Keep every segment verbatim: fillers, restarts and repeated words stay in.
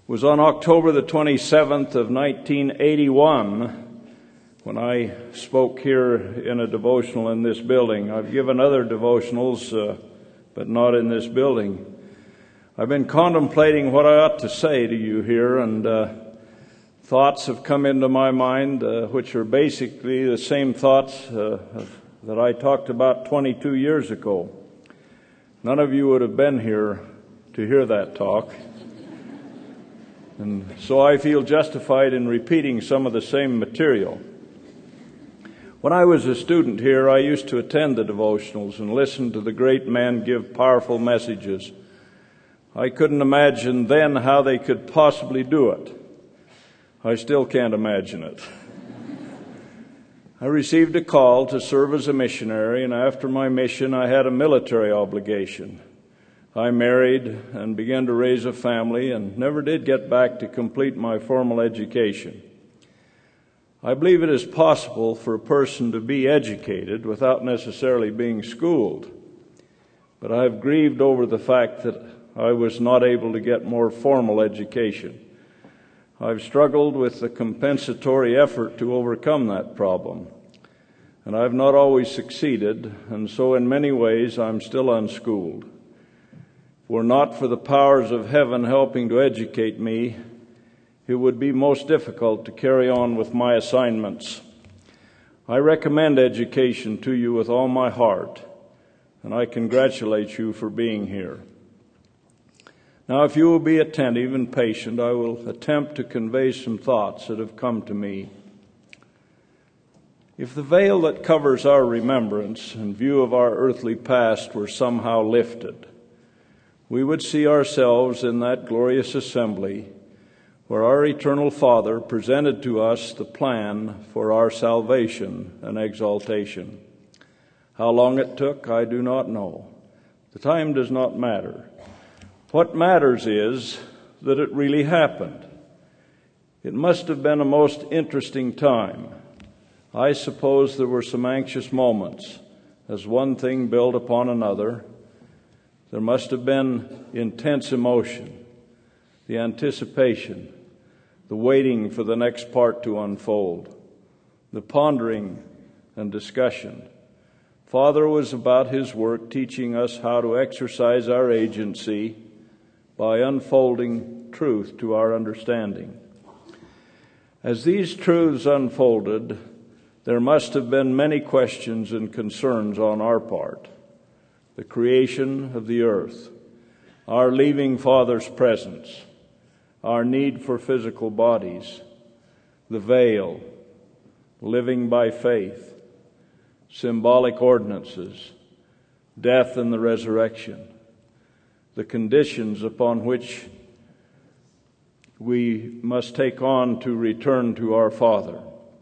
was on October the twenty-seventh of nineteen eighty-one when I spoke here in a devotional in this building. I've given other devotionals, uh, but not in this building. I've been contemplating what I ought to say to you here, and uh, thoughts have come into my mind, uh, which are basically the same thoughts uh, that I talked about twenty-two years ago. None of you would have been here to hear that talk. And so I feel justified in repeating some of the same material. When I was a student here, I used to attend the devotionals and listen to the great men give powerful messages. I couldn't imagine then how they could possibly do it. I still can't imagine it. I received a call to serve as a missionary, and after my mission, I had a military obligation. I married and began to raise a family and never did get back to complete my formal education. I believe it is possible for a person to be educated without necessarily being schooled, but I have grieved over the fact that I was not able to get more formal education. I've struggled with the compensatory effort to overcome that problem, and I've not always succeeded, and so in many ways I'm still unschooled. Were not for the powers of heaven helping to educate me, it would be most difficult to carry on with my assignments. I recommend education to you with all my heart, and I congratulate you for being here. Now, if you will be attentive and patient, I will attempt to convey some thoughts that have come to me. If the veil that covers our remembrance in view of our earthly past were somehow lifted, we would see ourselves in that glorious assembly where our eternal Father presented to us the plan for our salvation and exaltation. How long it took, I do not know. The time does not matter. What matters is that it really happened. It must have been a most interesting time. I suppose there were some anxious moments as one thing built upon another. There must have been intense emotion, the anticipation, the waiting for the next part to unfold, the pondering and discussion. Father was about his work, teaching us how to exercise our agency by unfolding truth to our understanding. As these truths unfolded, there must have been many questions and concerns on our part. The creation of the earth, our leaving Father's presence, our need for physical bodies, the veil, living by faith, symbolic ordinances, death and the resurrection, the conditions upon which we must take on to return to our Father.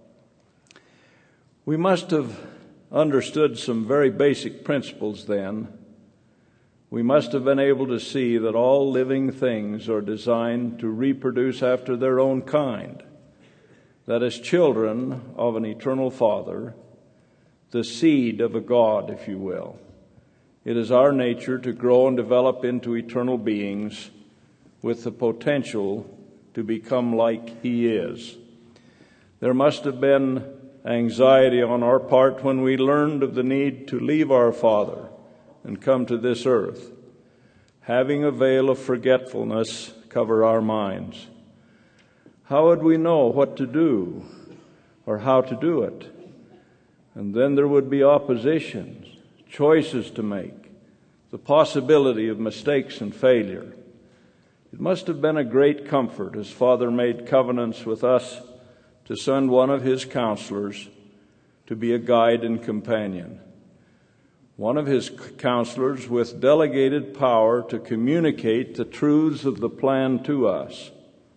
We must have understood some very basic principles then. We must have been able to see that all living things are designed to reproduce after their own kind, that as children of an eternal Father, the seed of a God, if you will, it is our nature to grow and develop into eternal beings with the potential to become like He is. There must have been anxiety on our part when we learned of the need to leave our Father and come to this earth, having a veil of forgetfulness cover our minds. How would we know what to do or how to do it? And then there would be oppositions, choices to make, the possibility of mistakes and failure. It must have been a great comfort as Father made covenants with us to send one of His counselors to be a guide and companion. One of His counselors with delegated power to communicate the truths of the plan to us.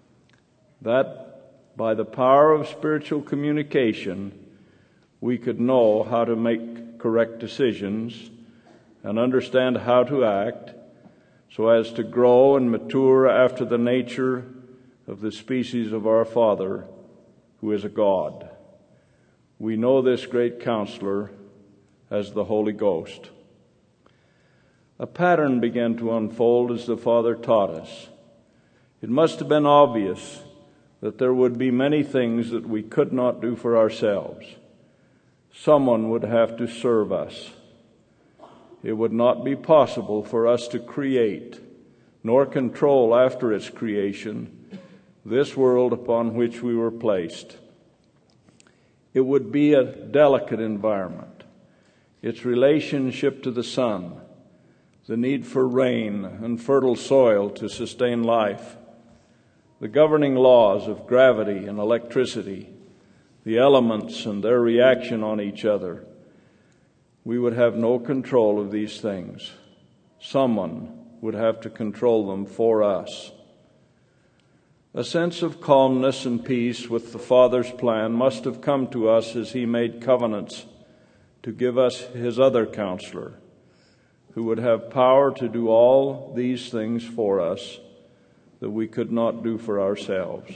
That by the power of spiritual communication, we could know how to make correct decisions and understand how to act so as to grow and mature after the nature of the species of our Father, who is a God. We know this great counselor as the Holy Ghost. A pattern began to unfold as the Father taught us. It must have been obvious that there would be many things that we could not do for ourselves. Someone would have to serve us. It would not be possible for us to create, nor control after its creation, this world upon which we were placed. It would be a delicate environment. Its relationship to the sun, the need for rain and fertile soil to sustain life, the governing laws of gravity and electricity, the elements and their reaction on each other. We would have no control of these things. Someone would have to control them for us. A sense of calmness and peace with the Father's plan must have come to us as He made covenants to give us His other counselor, who would have power to do all these things for us that we could not do for ourselves.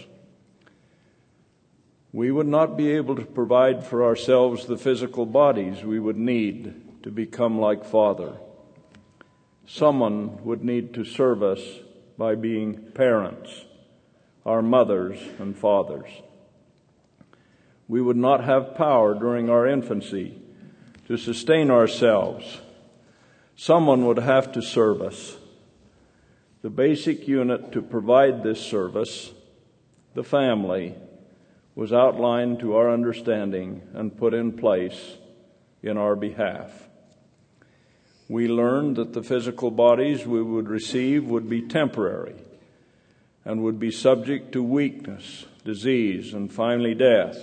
We would not be able to provide for ourselves the physical bodies we would need to become like Father. Someone would need to serve us by being parents, our mothers and fathers. We would not have power during our infancy to sustain ourselves. Someone would have to serve us. The basic unit to provide this service, the family, was outlined to our understanding and put in place in our behalf. We learned that the physical bodies we would receive would be temporary and would be subject to weakness, disease, and finally death.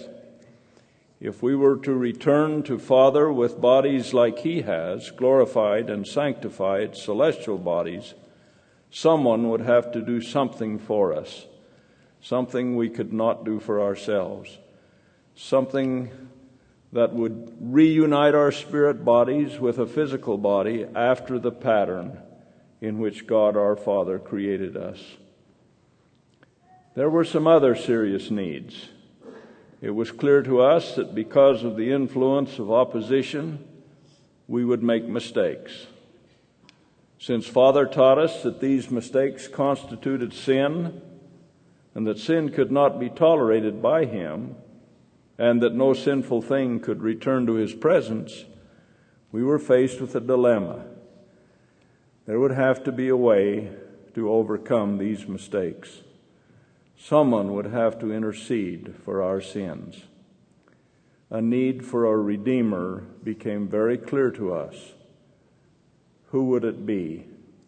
If we were to return to Father with bodies like He has, glorified and sanctified celestial bodies, someone would have to do something for us, something we could not do for ourselves, something that would reunite our spirit bodies with a physical body after the pattern in which God our Father created us. There were some other serious needs. It was clear to us that because of the influence of opposition, we would make mistakes. Since Father taught us that these mistakes constituted sin, and that sin could not be tolerated by Him, and that no sinful thing could return to His presence, we were faced with a dilemma. There would have to be a way to overcome these mistakes. Someone would have to intercede for our sins. A need for a Redeemer became very clear to us. Who would it be?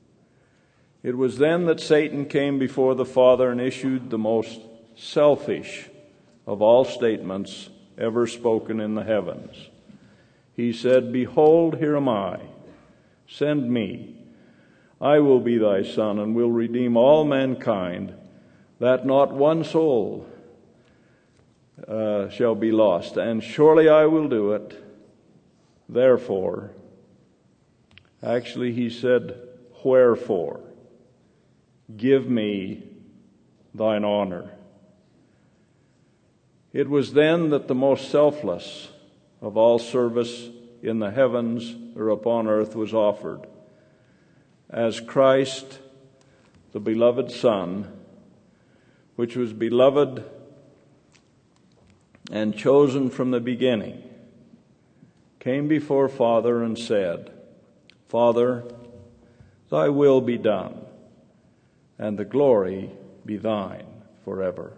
It was then that Satan came before the Father and issued the most selfish of all statements ever spoken in the heavens. He said, "Behold, here am I. Send me. I will be thy son and will redeem all mankind, that not one soul uh, shall be lost. And surely I will do it. Therefore," actually he said, "wherefore, give me thine honor." It was then that the most selfless of all service in the heavens or upon earth was offered. As Christ, the beloved Son, which was beloved and chosen from the beginning, came before Father and said, "Father, thy will be done, and the glory be thine forever."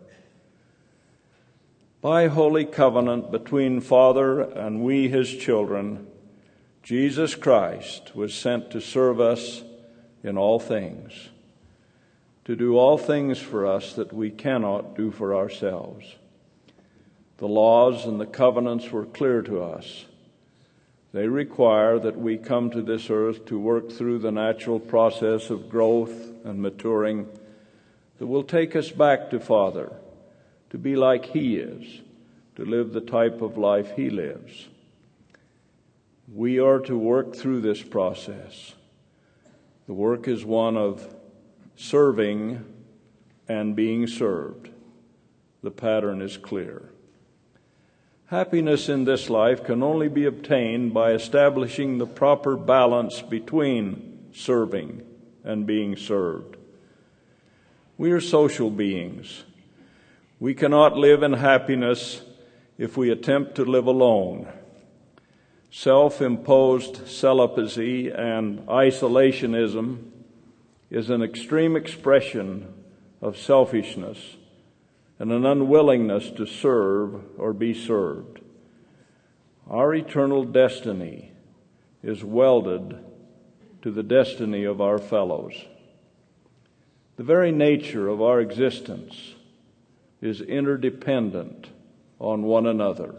By holy covenant between Father and we His children, Jesus Christ was sent to serve us in all things, to do all things for us that we cannot do for ourselves. The laws and the covenants were clear to us. They require that we come to this earth to work through the natural process of growth and maturing that will take us back to Father, to be like He is, to live the type of life He lives. We are to work through this process. The work is one of serving and being served. The pattern is clear. Happiness in this life can only be obtained by establishing the proper balance between serving and being served. We are social beings. We cannot live in happiness if we attempt to live alone. Self-imposed celibacy and isolationism is an extreme expression of selfishness and an unwillingness to serve or be served. Our eternal destiny is welded to the destiny of our fellows. The very nature of our existence is interdependent on one another.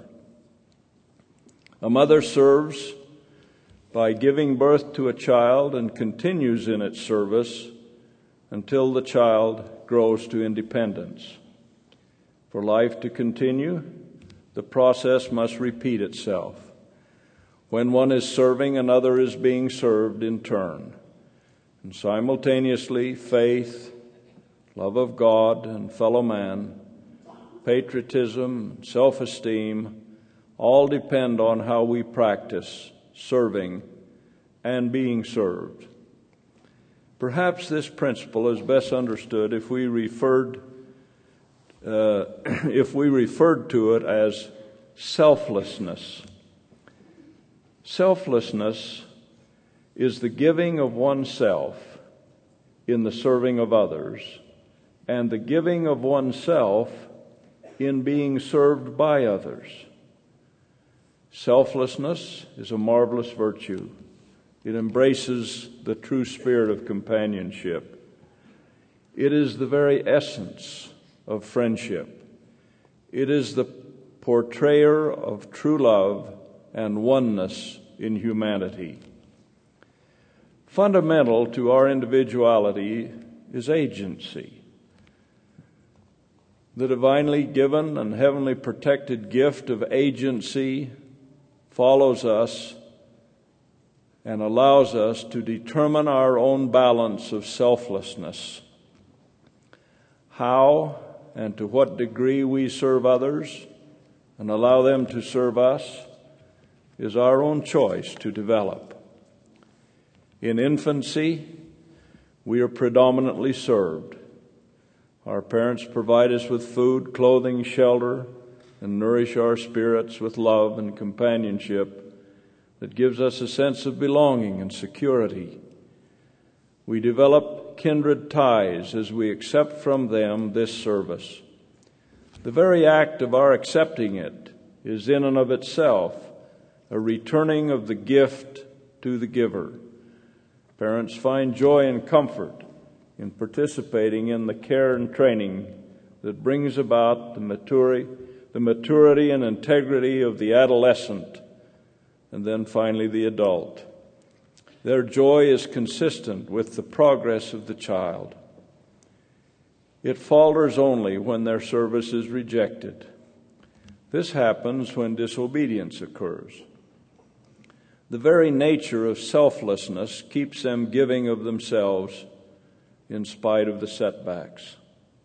A mother serves by giving birth to a child and continues in its service until the child grows to independence. For life to continue, the process must repeat itself. When one is serving, another is being served in turn. And simultaneously, faith, love of God and fellow man, patriotism, self-esteem, all depend on how we practice serving and being served. Perhaps this principle is best understood if we referred uh, if we referred to it as selflessness. Selflessness is the giving of oneself in the serving of others, and the giving of oneself in being served by others. Selflessness is a marvelous virtue. It embraces the true spirit of companionship. It is the very essence of friendship. It is the portrayer of true love and oneness in humanity. Fundamental to our individuality is agency. The divinely given and heavenly protected gift of agency follows us and allows us to determine our own balance of selflessness. How and to what degree we serve others and allow them to serve us is our own choice to develop. In infancy, we are predominantly served. Our parents provide us with food, clothing, shelter, and nourish our spirits with love and companionship that gives us a sense of belonging and security. We develop kindred ties as we accept from them this service. The very act of our accepting it is in and of itself a returning of the gift to the giver. Parents find joy and comfort in participating in the care and training that brings about the maturity, the maturity and integrity of the adolescent, and then finally the adult. Their joy is consistent with the progress of the child. It falters only when their service is rejected. This happens when disobedience occurs. The very nature of selflessness keeps them giving of themselves in spite of the setbacks.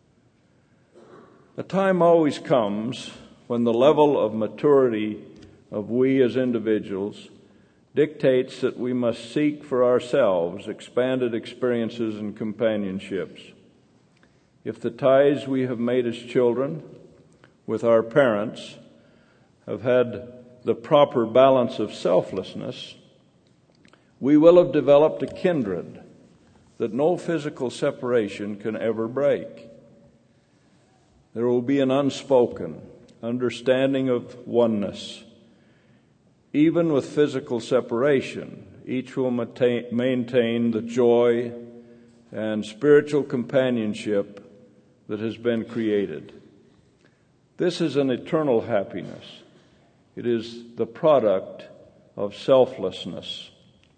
A time always comes when the level of maturity of we as individuals dictates that we must seek for ourselves expanded experiences and companionships. If the ties we have made as children with our parents have had the proper balance of selflessness, we will have developed a kindred that no physical separation can ever break. There will be an unspoken understanding of oneness. Even with physical separation, each will maintain the joy and spiritual companionship that has been created. This is an eternal happiness. It is the product of selflessness.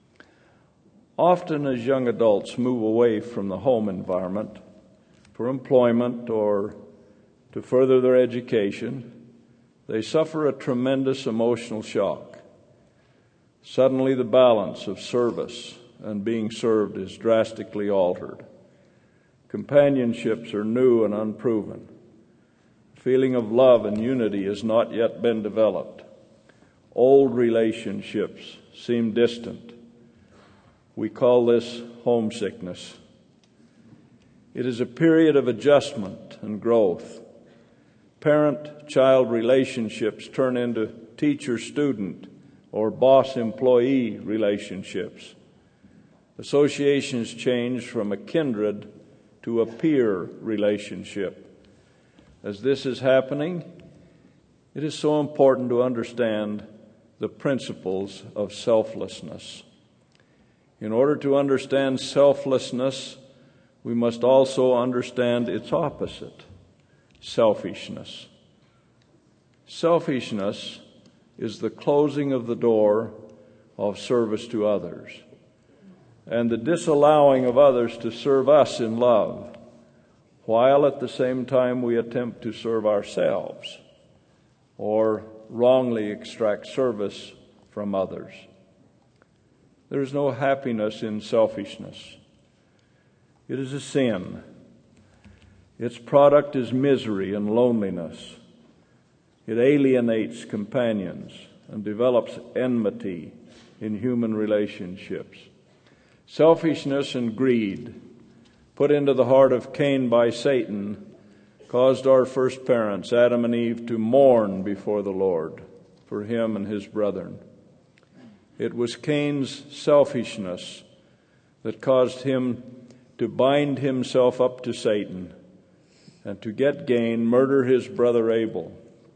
Often as young adults move away from the home environment for employment or to further their education, they suffer a tremendous emotional shock. Suddenly the balance of service and being served is drastically altered. Companionships are new and unproven. The feeling of love and unity has not yet been developed. Old relationships seem distant. We call this homesickness. It is a period of adjustment and growth. Parent-child relationships turn into teacher-student or boss-employee relationships. Associations change from a kindred to a peer relationship. As this is happening, it is so important to understand the principles of selflessness. In order to understand selflessness, we must also understand its opposite, selfishness. Selfishness is the closing of the door of service to others and the disallowing of others to serve us in love, while at the same time we attempt to serve ourselves or wrongly extract service from others. There is no happiness in selfishness. It is a sin. Its product is misery and loneliness. It alienates companions and develops enmity in human relationships. Selfishness and greed, put into the heart of Cain by Satan, caused our first parents, Adam and Eve, to mourn before the Lord for him and his brethren. It was Cain's selfishness that caused him to bind himself up to Satan and to get gain, murder his brother Abel.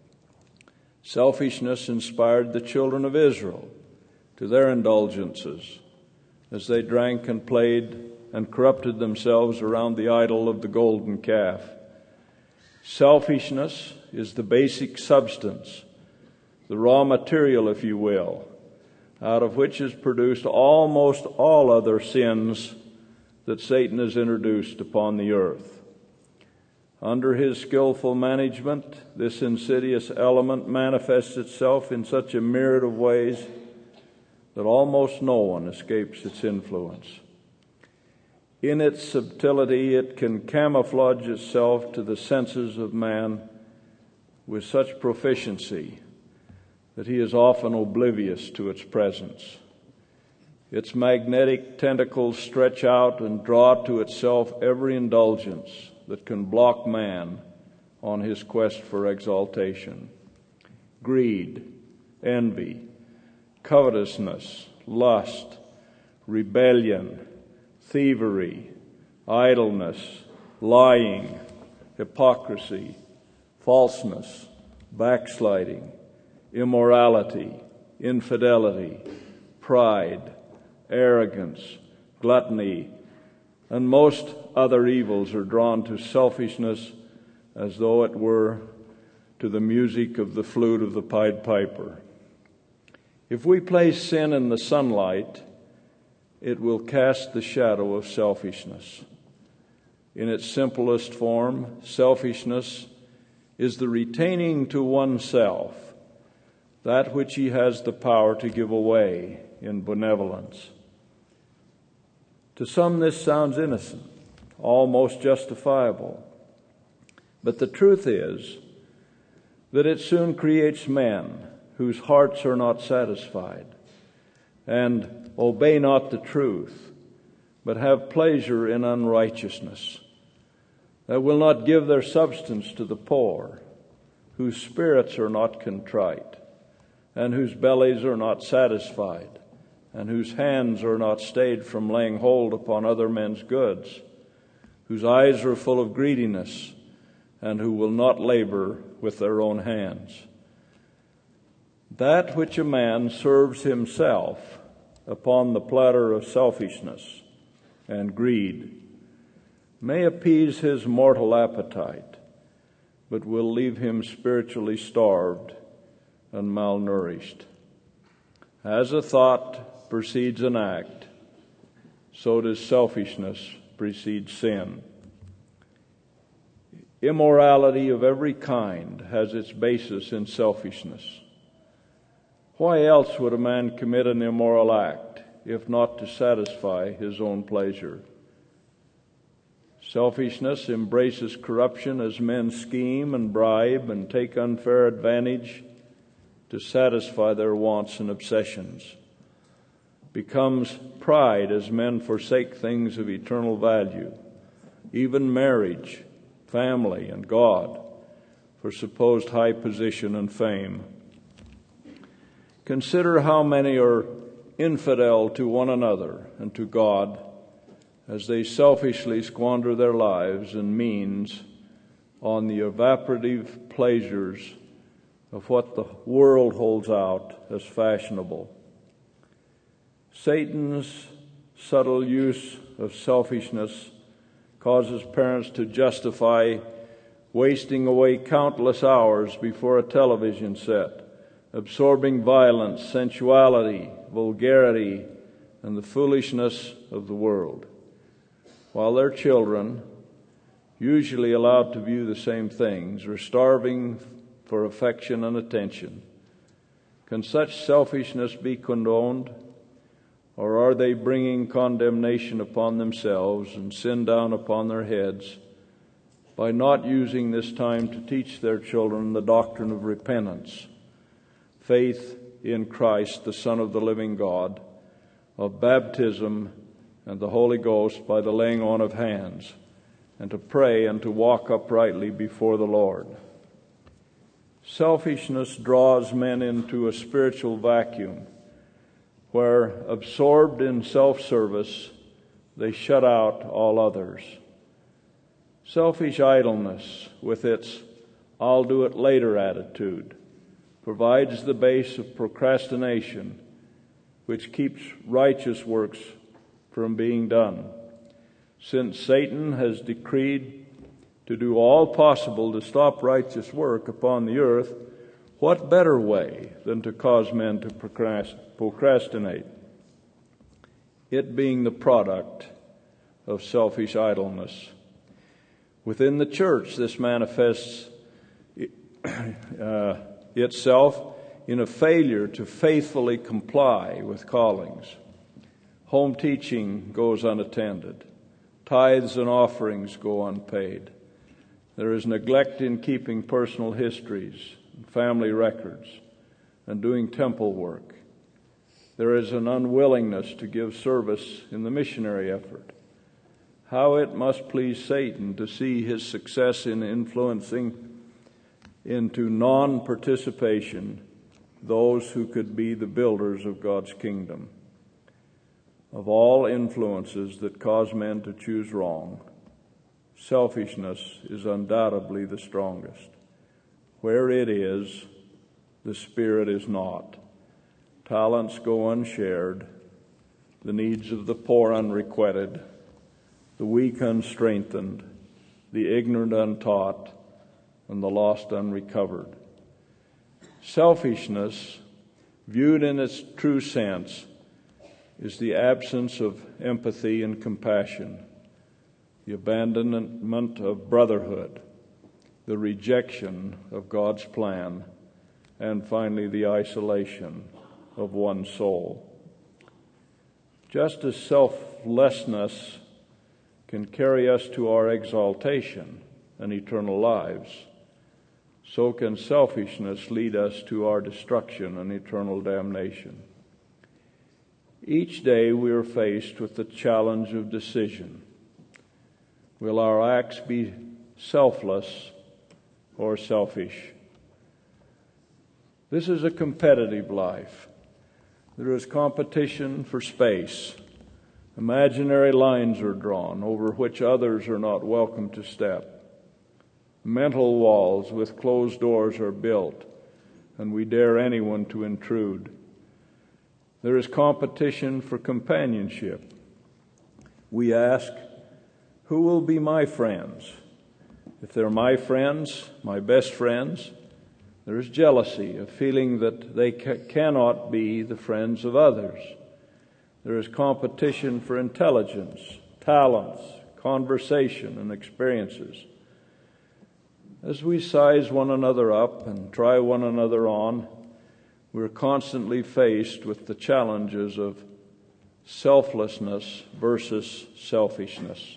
Selfishness inspired the children of Israel to their indulgences as they drank and played and corrupted themselves around the idol of the golden calf. Selfishness is the basic substance, the raw material, if you will, out of which is produced almost all other sins that Satan has introduced upon the earth. Under his skillful management, this insidious element manifests itself in such a myriad of ways that almost no one escapes its influence. In its subtlety, it can camouflage itself to the senses of man with such proficiency that he is often oblivious to its presence. Its magnetic tentacles stretch out and draw to itself every indulgence that can block man on his quest for exaltation. Greed, envy, covetousness, lust, rebellion, thievery, idleness, lying, hypocrisy, falseness, backsliding, immorality, infidelity, pride, arrogance, gluttony, and most other evils are drawn to selfishness as though it were to the music of the flute of the Pied Piper. If we place sin in the sunlight, it will cast the shadow of selfishness. In its simplest form, selfishness is the retaining to oneself that which he has the power to give away in benevolence. To some, this sounds innocent, almost justifiable. But the truth is that it soon creates men whose hearts are not satisfied and obey not the truth, but have pleasure in unrighteousness, that will not give their substance to the poor, whose spirits are not contrite, and whose bellies are not satisfied, and whose hands are not stayed from laying hold upon other men's goods, whose eyes are full of greediness, and who will not labor with their own hands. That which a man serves himself upon the platter of selfishness and greed may appease his mortal appetite, but will leave him spiritually starved and malnourished. As a thought precedes an act, so does selfishness precede sin. Immorality of every kind has its basis in selfishness. Why else would a man commit an immoral act if not to satisfy his own pleasure? Selfishness embraces corruption as men scheme and bribe and take unfair advantage to satisfy their wants and obsessions. Becomes pride as men forsake things of eternal value even marriage, family, and God for supposed high position and fame. Consider how many are infidel to one another and to God as they selfishly squander their lives and means on the evaporative pleasures of what the world holds out as fashionable. Satan's subtle use of selfishness causes parents to justify wasting away countless hours before a television set, absorbing violence, sensuality, vulgarity, and the foolishness of the world, while their children, usually allowed to view the same things, are starving for affection and attention. Can such selfishness be condoned, or are they bringing condemnation upon themselves and sin down upon their heads by not using this time to teach their children the doctrine of repentance, faith in Christ, the Son of the living God, of baptism and the Holy Ghost by the laying on of hands, and to pray and to walk uprightly before the Lord? Selfishness draws men into a spiritual vacuum where, absorbed in self-service, they shut out all others. Selfish idleness, with its "I'll do it later" attitude, provides the base of procrastination, which keeps righteous works from being done. Since Satan has decreed to do all possible to stop righteous work upon the earth, what better way than to cause men to procrastinate? It being the product of selfish idleness. Within the church, this manifests uh, itself in a failure to faithfully comply with callings. Home teaching goes unattended. Tithes and offerings go unpaid. There is neglect in keeping personal histories, family records, and doing temple work. There is an unwillingness to give service in the missionary effort. How it must please Satan to see his success in influencing into non-participation those who could be the builders of God's kingdom. Of all influences that cause men to choose wrong, selfishness is undoubtedly the strongest. Where it is, the Spirit is not. Talents go unshared, the needs of the poor unrequited, the weak unstrengthened, the ignorant untaught, and the lost unrecovered. Selfishness, viewed in its true sense, is the absence of empathy and compassion, the abandonment of brotherhood, the rejection of God's plan, and finally the isolation of one's soul. Just as selflessness can carry us to our exaltation and eternal lives, so can selfishness lead us to our destruction and eternal damnation. Each day we are faced with the challenge of decision. Will our acts be selfless or selfish? This is a competitive life. There is competition for space. Imaginary lines are drawn over which others are not welcome to step. Mental walls with closed doors are built, and we dare anyone to intrude. There is competition for companionship. We ask, who will be my friends? If they're my friends, my best friends, there is jealousy, a feeling that they ca- cannot be the friends of others. There is competition for intelligence, talents, conversation, and experiences. As we size one another up and try one another on, we're constantly faced with the challenges of selflessness versus selfishness.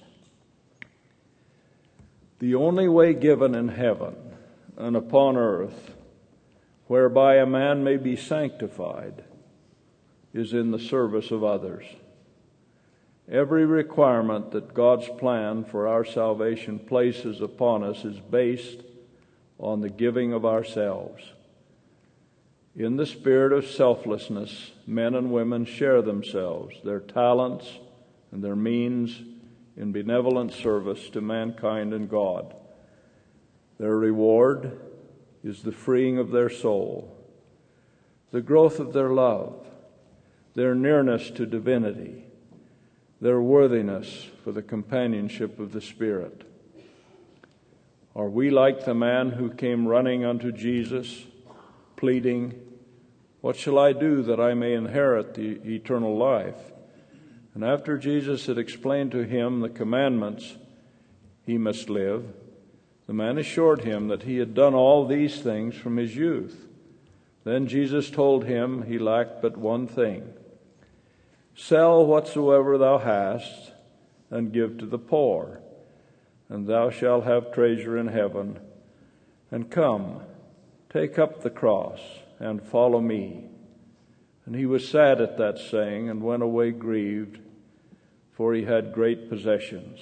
The only way given in heaven and upon earth whereby a man may be sanctified is in the service of others. Every requirement that God's plan for our salvation places upon us is based on the giving of ourselves. In the spirit of selflessness, men and women share themselves, their talents, and their means in benevolent service to mankind and God. Their reward is the freeing of their soul, the growth of their love, their nearness to divinity, their worthiness for the companionship of the Spirit. Are we like the man who came running unto Jesus, pleading, "What shall I do that I may inherit the eternal life?" And after Jesus had explained to him the commandments he must live, the man assured him that he had done all these things from his youth. Then Jesus told him he lacked but one thing. "Sell whatsoever thou hast, and give to the poor, and thou shalt have treasure in heaven. And come, take up the cross, and follow me." And he was sad at that saying, and went away grieved, for he had great possessions.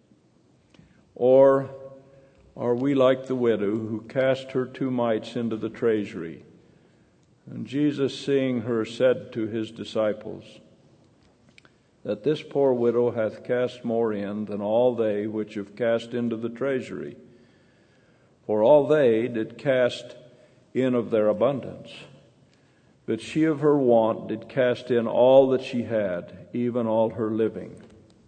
Or are we like the widow who cast her two mites into the treasury? And Jesus, seeing her, said to his disciples, "That this poor widow hath cast more in than all they which have cast into the treasury. For all they did cast in of their abundance, but she of her want did cast in all that she had, even all her living."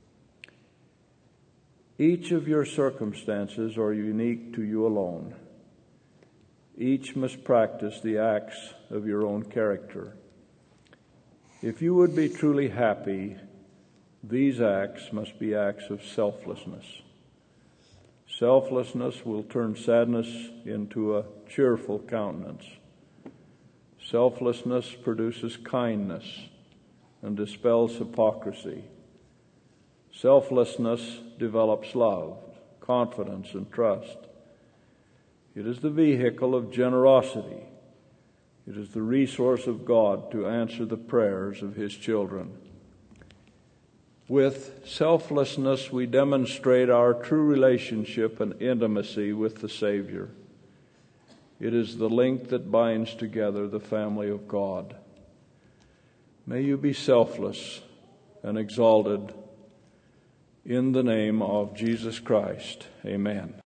Each of your circumstances are unique to you alone. Each must practice the acts of your own character. If you would be truly happy, these acts must be acts of selflessness. Selflessness will turn sadness into a cheerful countenance. Selflessness produces kindness and dispels hypocrisy. Selflessness develops love, confidence, and trust. It is the vehicle of generosity. It is the resource of God to answer the prayers of His children. With selflessness, we demonstrate our true relationship and intimacy with the Savior. It is the link that binds together the family of God. May you be selfless and exalted in the name of Jesus Christ. Amen.